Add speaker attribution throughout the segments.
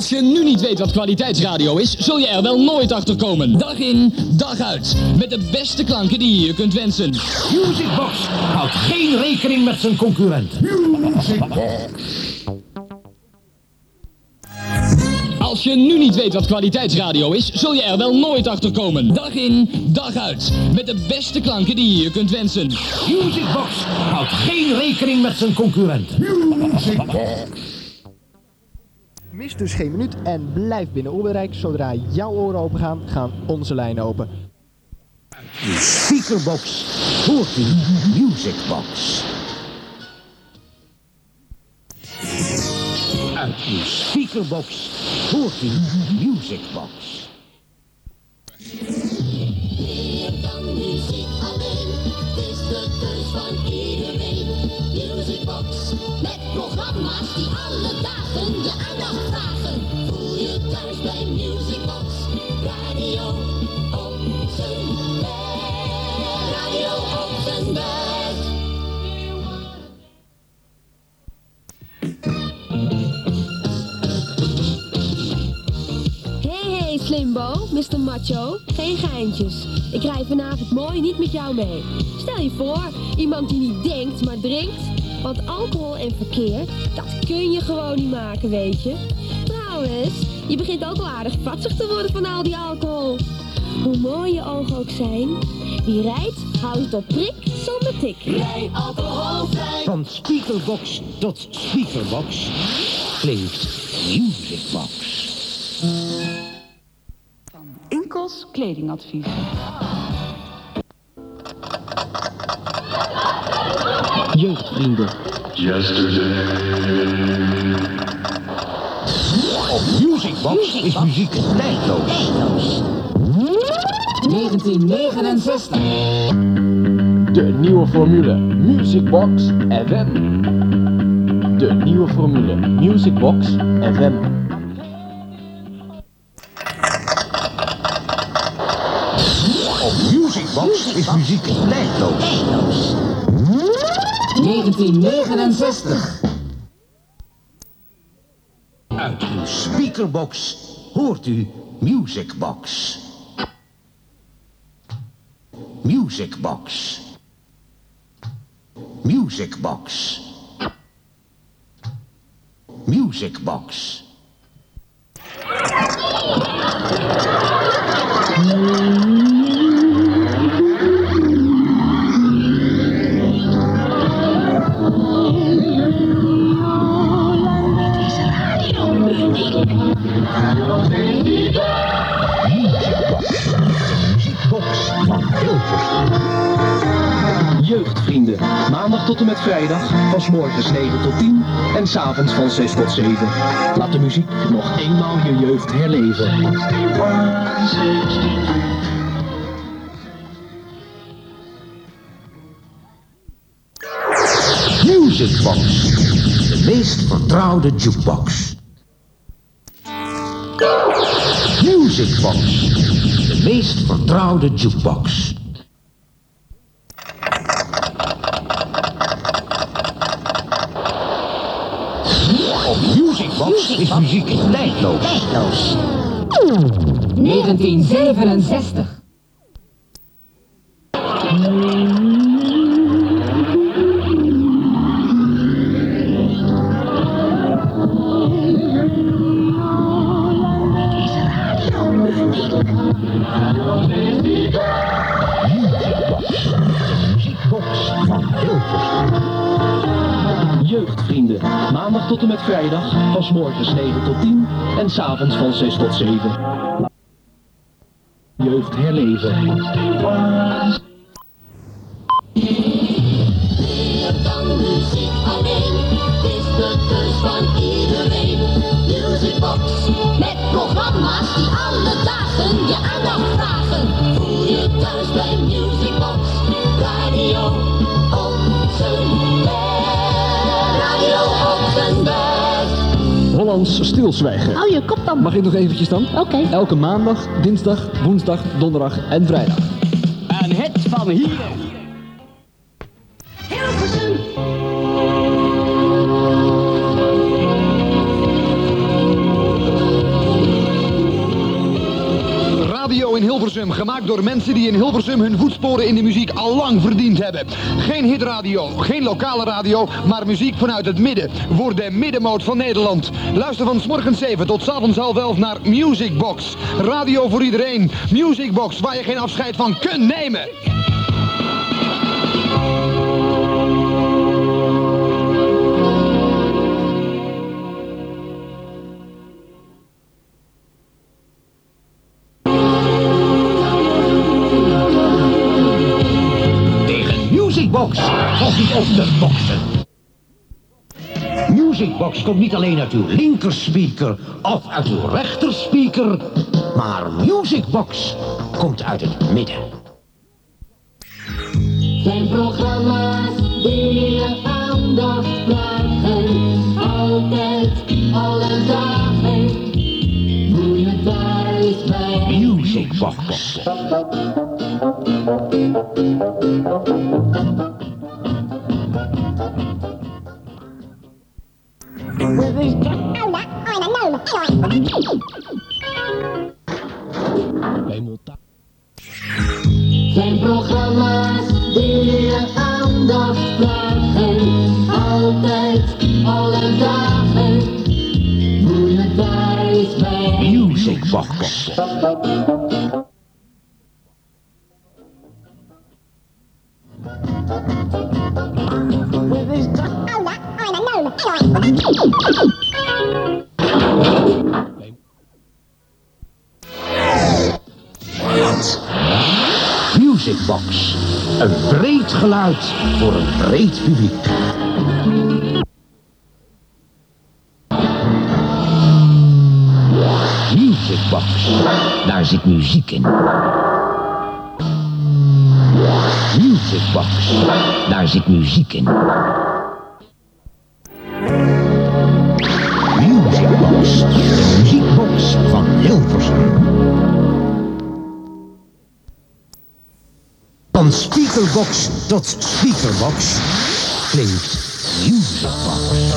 Speaker 1: Als je nu niet weet wat kwaliteitsradio is, zul je er wel nooit achter komen. Dag in, dag uit. Met de beste klanken die je je kunt wensen.
Speaker 2: Music Box houdt geen rekening met zijn concurrenten. Music Box.
Speaker 1: Als je nu niet weet wat kwaliteitsradio is, zul je er wel nooit achter komen. Dag in, dag uit. Met de beste klanken die je je kunt wensen.
Speaker 2: Music Box houdt geen rekening met zijn concurrenten. Music Box.
Speaker 3: Mis dus geen minuut en blijf binnen oorbereik. Zodra jouw oren open gaan, gaan onze lijnen open.
Speaker 2: De speakerbox hoort u Music Box. Uit uw speakerbox hoort u Music Box.
Speaker 4: Meer dan muziek alleen, het is de keus van iedereen. Music Box, met programma's die alle dagen je aandacht vragen. Voel je thuis bij Music Box, radio op zijn bed. Radio op zijn bed.
Speaker 5: Hey Slimbo, Mr. Macho, geen geintjes. Ik rij vanavond mooi niet met jou mee. Stel je voor, iemand die niet denkt, maar drinkt. Want alcohol en verkeer, dat kun je gewoon niet maken, weet je. Trouwens, je begint ook al aardig vatsig te worden van al die alcohol. Hoe mooi je ogen ook zijn, wie rijdt, houdt het op prik zonder tik.
Speaker 4: Rij alcoholvrij.
Speaker 2: Van speakerbox tot speakerbox klinkt Music Box.
Speaker 6: Inkels kledingadvies.
Speaker 3: Jeugdvrienden.
Speaker 2: Op Music Box is muziek tijdloos.
Speaker 6: 1969.
Speaker 7: De nieuwe formule Music Box FM. De nieuwe formule Music Box FM.
Speaker 2: Op Music Box is muziek tijdloos.
Speaker 6: 1969.
Speaker 2: Uit uw speakerbox hoort u Music Box. Music Box. Music Box. Music Box.
Speaker 7: Jeugdvrienden, maandag tot en met vrijdag, van 's morgens 9 tot 10 en 's avonds van 6 tot 7. Laat de muziek nog eenmaal je jeugd herleven.
Speaker 2: Music Box. De meest vertrouwde jukebox. Music Box. De meest vertrouwde jukebox. Op Music Box is muziek tijdloos.
Speaker 6: 1967.
Speaker 7: Jeugdvrienden, maandag tot en met vrijdag, van 's morgens 9 tot 10 en 's avonds van 6 tot 7. Jeugd herleven.
Speaker 4: Meer dan muziek alleen, het is de keus van iedereen. Music Box, met programma's die alle dagen je aandacht vragen. Voel je thuis bij Music Box, radio op zijn bed. Radio op zijn bed.
Speaker 3: Hollands stilzwijgen.
Speaker 8: Hou je kop dan.
Speaker 3: Mag ik nog eventjes dan?
Speaker 8: Oké.
Speaker 3: Elke maandag, dinsdag, woensdag, donderdag en vrijdag.
Speaker 1: En het van hier.
Speaker 4: Hilversum.
Speaker 8: in Hilversum, gemaakt door mensen die in Hilversum hun voetsporen in de muziek al lang verdiend hebben. Geen hitradio, geen lokale radio, maar muziek vanuit het midden, voor de middenmoot van Nederland. Luister van 's morgens 7 tot 's avonds 11:30 naar Music Box. Radio voor iedereen, Music Box, waar je geen afscheid van kunt nemen.
Speaker 2: Musicbox valt niet op te boksen. Musicbox komt niet alleen uit uw linkerspeaker of uit uw rechterspeaker, maar Musicbox komt uit het midden.
Speaker 4: Zijn programma's die je aandacht vragen, altijd, alle dagen, hoe je thuis bij
Speaker 2: Musicbox.
Speaker 4: Zijn programma's die je aandacht vragen, altijd, alle dagen, hoe je thuis bij
Speaker 2: Musicbox. Musicbox. Een breed geluid voor een breed publiek. Musicbox. Daar zit muziek in. Musicbox. Daar zit muziek in. Musicbox. De muziekbox van Hilversum. Van speakerbox tot speakerbox klinkt Musicbox.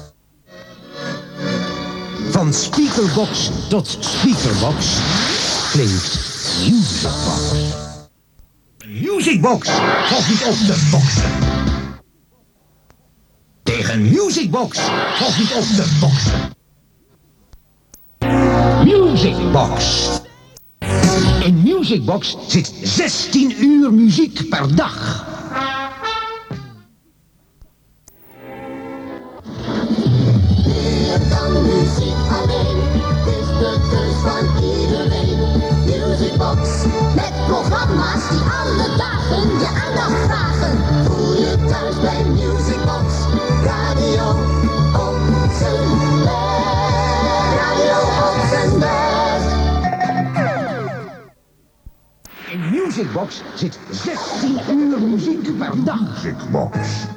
Speaker 2: Van speakerbox tot speakerbox klinkt Musicbox. Musicbox valt niet op te boksen. Tegen Musicbox valt niet op te boksen. Musicbox. In Musicbox zit 16 uur muziek per dag.
Speaker 4: Meer dan muziek alleen, is de keus van iedereen. Musicbox, met programma's die alle dagen je aandacht vragen. Voel je thuis bij Musicbox, radio op zijn best. Radio op zijn best.
Speaker 2: In Musicbox zit 16 uur muziek per dag. Musicbox.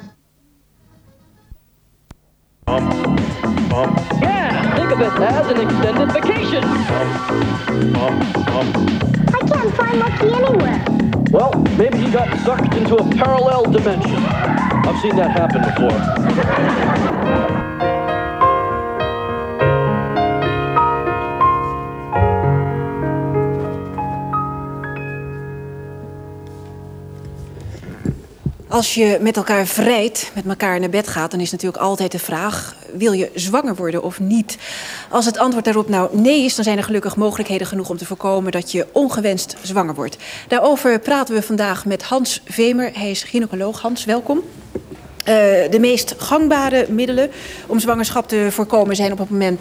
Speaker 9: Yeah, think of it as an extended vacation.
Speaker 10: I can't find Lucky anywhere.
Speaker 9: Well, maybe he got sucked into a parallel dimension. I've seen that happen before.
Speaker 11: Als je met elkaar vrijt, met elkaar naar bed gaat, dan is natuurlijk altijd de vraag: wil je zwanger worden of niet? Als het antwoord daarop nou nee is, dan zijn er gelukkig mogelijkheden genoeg om te voorkomen dat je ongewenst zwanger wordt. Daarover praten we vandaag met Hans Vemer. Hij is gynaecoloog. Hans, welkom. De meest gangbare middelen om zwangerschap te voorkomen zijn op het moment